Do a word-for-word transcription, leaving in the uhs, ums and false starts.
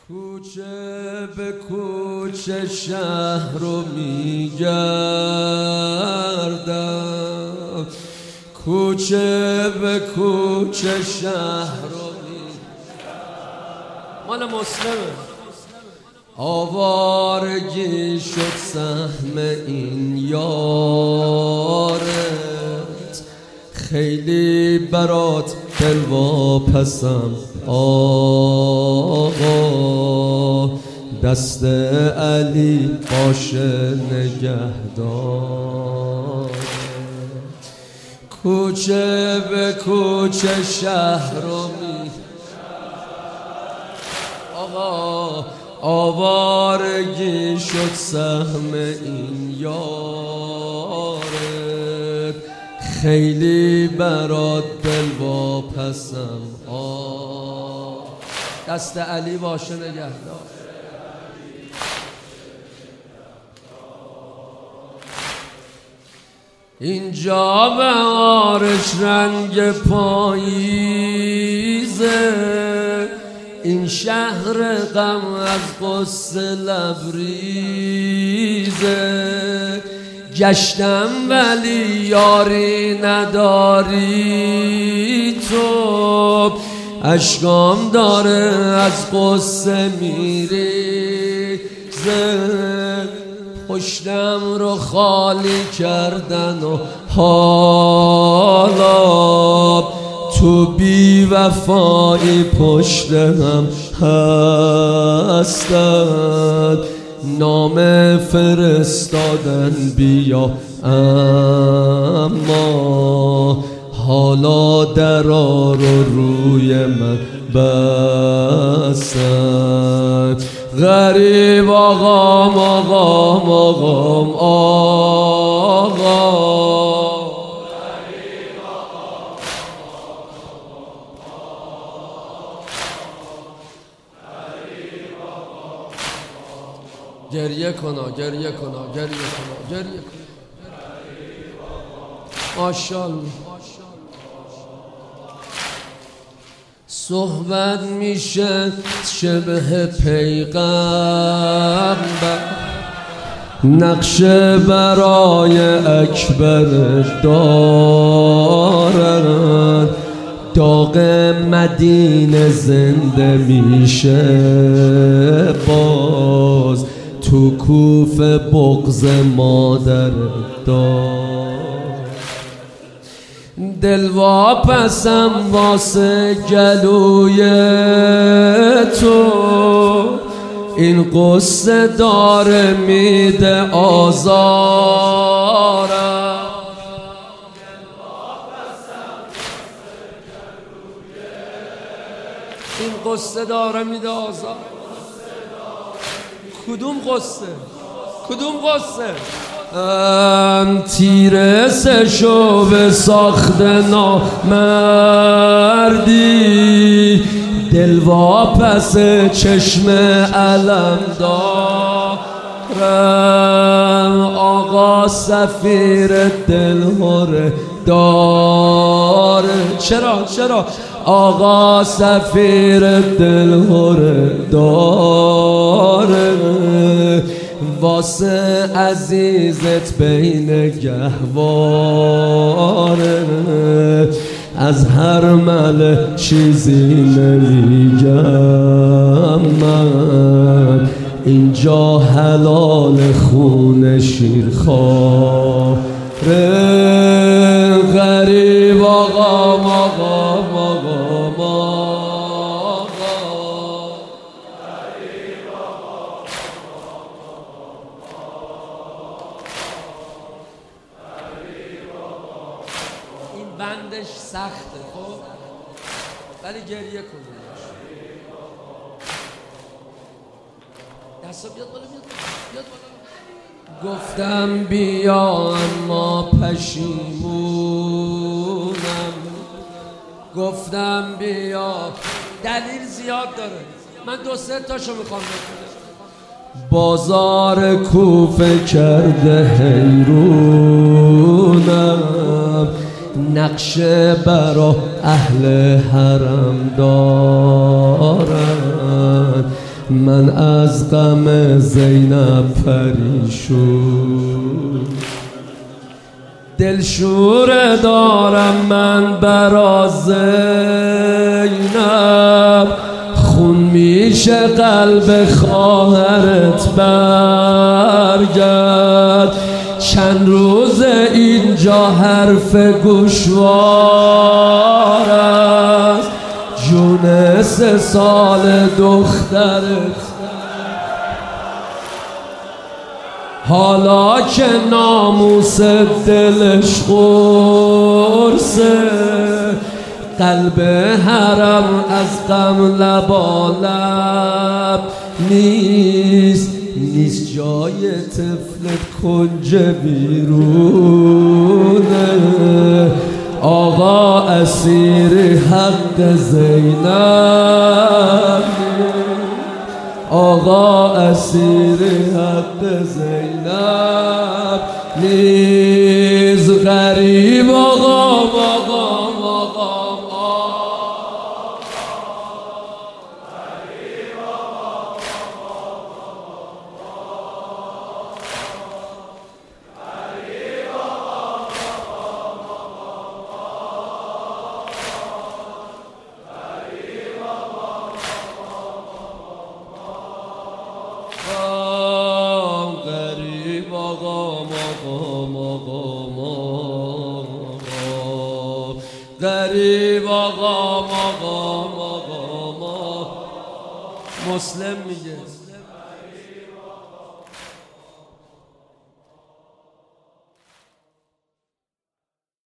کوچه به کوچه شهر رو میگردم، کوچه به کوچه شهر رو میگردم. مال مسلمه. آوارگی شد سهم این یارت، خیلی برات دل واپسم آقا، دست علی باشه نگهدار. کوچه به کوچه شهر رو می آقا، آوارگی شد سهم این یارت، خیلی برات دل واپسم آه، دست علی باشه نگهدار. اینجا بهارش رنگ پاییزه، این شهر غم از غصه لبریزه. گشتم ولی یاری نداری تو، اشکام داره از غصه میریزه. پشتم رو خالی کردن و حالا تو بی وفایی پشت هم هستن، نام فرستادن بیا اما حالا درا رو روی من بستن. غریب آقام آقام آقام آقا، گریه کنا گریه کنا گریه کنا گریه کنا. ماشاءالله. صحبت میشه شبه پیغمبر، نقشه برای اکبر دارن، داغ مدینه زنده میشه باز، تو کوفه بغض مادر دار. دل واپسم واسه گلوی تو، این قصه داره میده آزارم. این قصه داره میده آزار. کدوم قصه؟ کدوم قصه؟ تیره سشو به ساخت نامردی، دل واپس چشم علم دارم. آقا سفیر دل هره داره، چرا چرا آقا سفیر دل هره داره، واسه عزیزت بین گهواره. از هر مل چیزی نمیگم من، اینجا حلال خون شیرخواره. غریب آقام آقام آقام آقام، این بندش سخته خب، ولی گریه کنید. دستا بیاد بالا، بیاد بیاد بالا. گفتم بیا اما پشیمونم، گفتم بیا دلیل زیاد داره، من دو سه تاشو میخوام بکنم. بازار کوفه کرده حیرونم، نقشه برا اهل حرم دارن، من از غم زینب پریشون، دلشوره دارم من برا زینب، خون میشه قلب خواهرت برگرد. چند روز اینجا حرف گوشوار است، جون سه سال دخترت حالا که ناموس دلش قرصه، قلب حرم از غم لبالب نیست، نیست جای طفلت کنج بیرونه. آقا اسیر حق زینب، آقا اسیر حق زینب نیز، غریب آقا آقا غریب آقا آقا آقا مسلم میگه